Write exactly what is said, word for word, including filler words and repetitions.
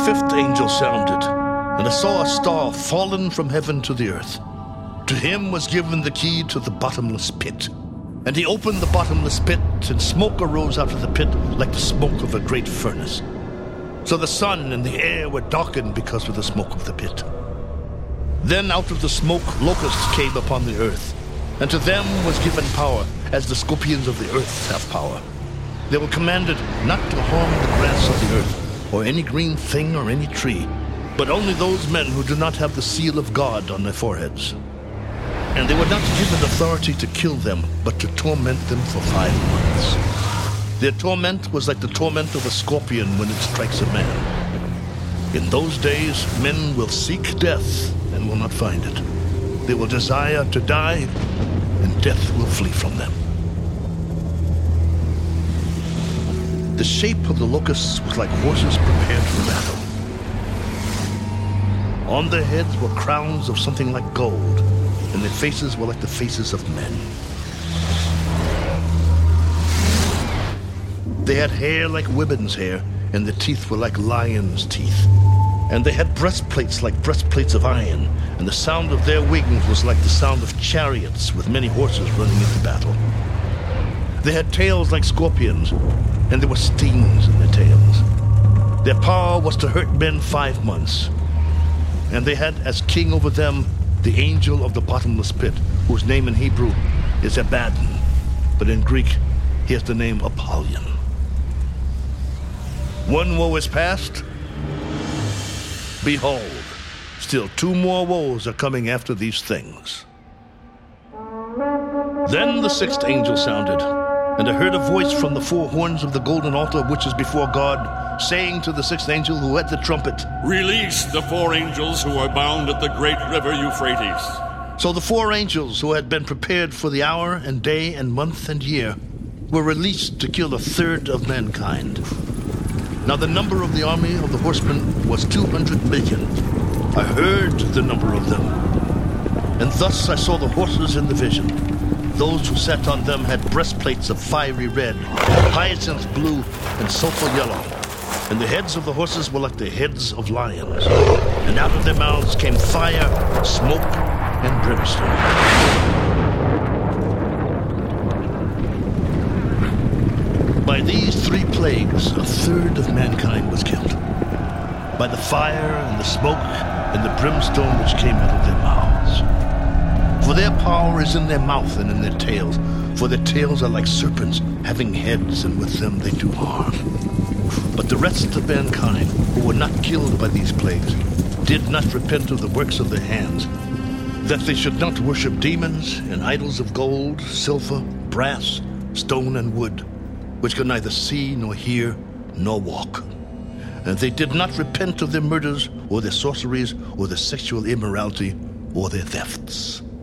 fifth angel sounded, and I saw a star fallen from heaven to the earth. To him was given the key to the bottomless pit. And he opened the bottomless pit, and smoke arose out of the pit like the smoke of a great furnace. So the sun and the air were darkened because of the smoke of the pit. Then out of the smoke locusts came upon the earth, and to them was given power, as the scorpions of the earth have power. They were commanded not to harm the grass of the earth, or any green thing or any tree, but only those men who do not have the seal of God on their foreheads. And they were not given authority to kill them, but to torment them for five months. Their torment was like the torment of a scorpion when it strikes a man. In those days, men will seek death and will not find it. They will desire to die, and death will flee from them. The shape of the locusts was like horses prepared for battle. On their heads were crowns of something like gold, and their faces were like the faces of men. They had hair like women's hair, and their teeth were like lions' teeth. And they had breastplates like breastplates of iron, and the sound of their wings was like the sound of chariots with many horses running into battle. They had tails like scorpions, and there were stings in their tails. Their power was to hurt men five months. And they had as king over them the angel of the bottomless pit, whose name in Hebrew is Abaddon, but in Greek he has the name Apollyon. One woe is past. Behold, still two more woes are coming after these things. Then the sixth angel sounded, and I heard a voice from the four horns of the golden altar which is before God, saying to the sixth angel who had the trumpet, "Release the four angels who are bound at the great river Euphrates." So the four angels who had been prepared for the hour and day and month and year were released to kill a third of mankind. Now the number of the army of the horsemen was two hundred million. I heard the number of them. And thus I saw the horses in the vision. Those who sat on them had breastplates of fiery red, hyacinth blue, and sulfur yellow. And the heads of the horses were like the heads of lions. And out of their mouths came fire, smoke, and brimstone. By these three plagues, a third of mankind was killed. By the fire and the smoke and the brimstone which came out of their mouths. For their power is in their mouth and in their tails. For their tails are like serpents, having heads, and with them they do harm. But the rest of mankind, who were not killed by these plagues, did not repent of the works of their hands, that they should not worship demons and idols of gold, silver, brass, stone, and wood, which could neither see nor hear nor walk. And they did not repent of their murders, or their sorceries, or their sexual immorality, or their thefts.